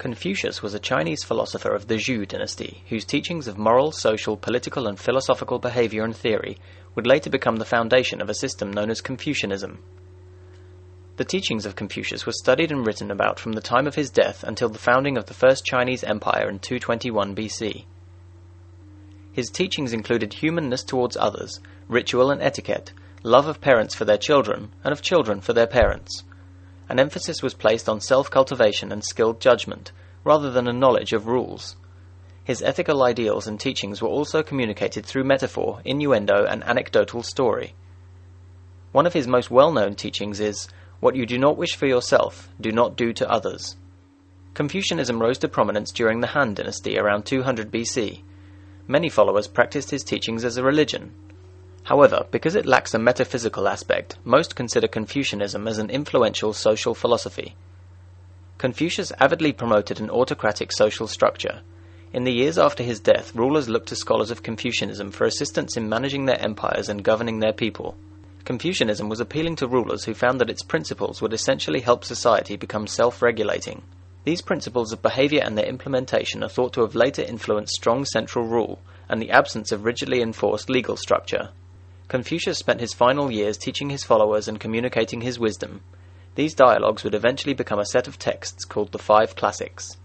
Confucius was a Chinese philosopher of the Zhou dynasty, whose teachings of moral, social, political, and philosophical behavior and theory would later become the foundation of a system known as Confucianism. The teachings of Confucius were studied and written about from the time of his death until the founding of the First Chinese Empire in 221 BC. His teachings included humanness towards others, ritual and etiquette, love of parents for their children, and of children for their parents. An emphasis was placed on self-cultivation and skilled judgment, rather than a knowledge of rules. His ethical ideals and teachings were also communicated through metaphor, innuendo, and anecdotal story. One of his most well-known teachings is, "What you do not wish for yourself, do not do to others." Confucianism rose to prominence during the Han Dynasty around 200 BC. Many followers practiced his teachings as a religion. However, because it lacks a metaphysical aspect, most consider Confucianism as an influential social philosophy. Confucius avidly promoted an autocratic social structure. In the years after his death, rulers looked to scholars of Confucianism for assistance in managing their empires and governing their people. Confucianism was appealing to rulers who found that its principles would essentially help society become self-regulating. These principles of behavior and their implementation are thought to have later influenced strong central rule and the absence of rigidly enforced legal structure. Confucius spent his final years teaching his followers and communicating his wisdom. These dialogues would eventually become a set of texts called the Five Classics.